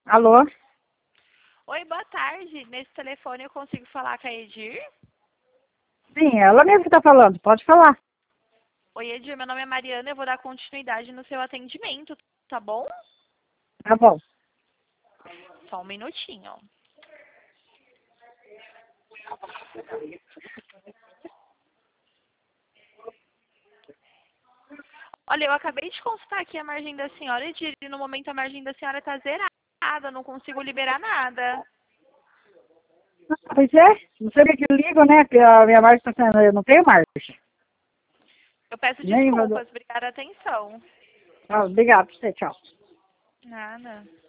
Alô? Oi, boa tarde. Nesse telefone eu consigo falar com a Edir? Sim, ela mesma que tá falando. Pode falar. Oi, Edir, meu nome é Mariana, eu vou dar continuidade no seu atendimento, tá bom? Tá bom. Só um minutinho. Olha, eu acabei de consultar aqui a margem da senhora, Edir, e no momento a margem da senhora tá zerada, não consigo liberar nada. Pois é, não sei o que ligo, né? Que a minha marcha tá sendo. Eu não tenho marcha. Eu peço Nem. desculpas, obrigada a atenção. Ah, obrigado por você, tchau. Nada.